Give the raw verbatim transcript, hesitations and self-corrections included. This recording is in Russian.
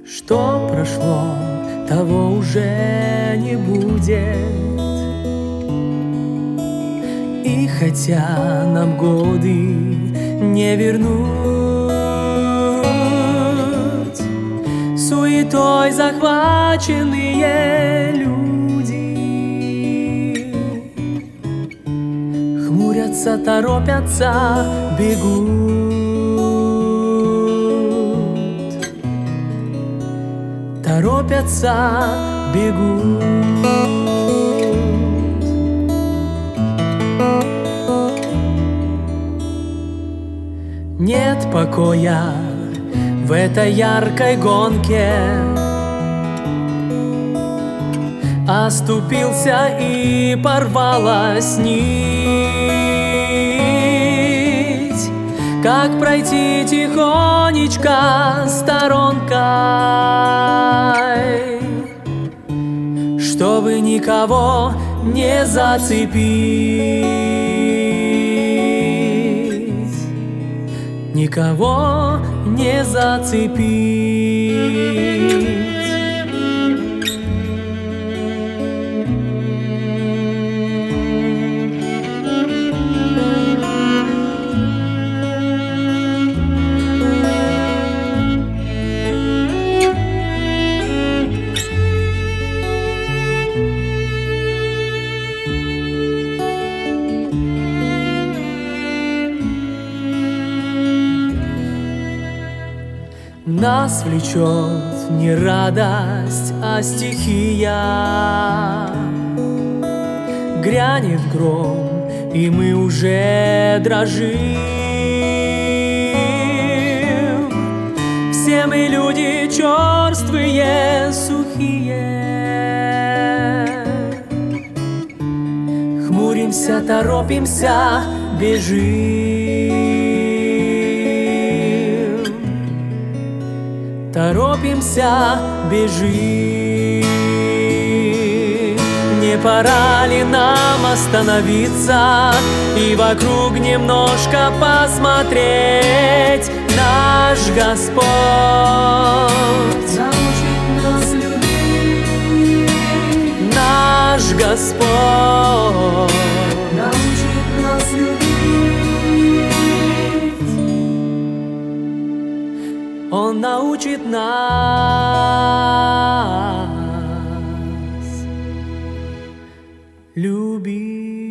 Что прошло, того уже не будет. И хотя нам годы не вернуть, суетой захваченные люди хмурятся, торопятся, бегут. Торопятся, бегут. Нет покоя в этой яркой гонке. Оступился и порвалась нить. Как пройти тихонечко сторонкой, чтобы никого не зацепить, никого не зацепить. Нас влечет не радость, а стихия. Грянет гром, и мы уже дрожим. Все мы люди черствые, сухие. Хмуримся, торопимся, бежим. Торопимся, бежим. Не пора ли нам остановиться и вокруг немножко посмотреть? Наш Господь научит нас любить. Наш Господь научит нас любить. Он научит нас любить.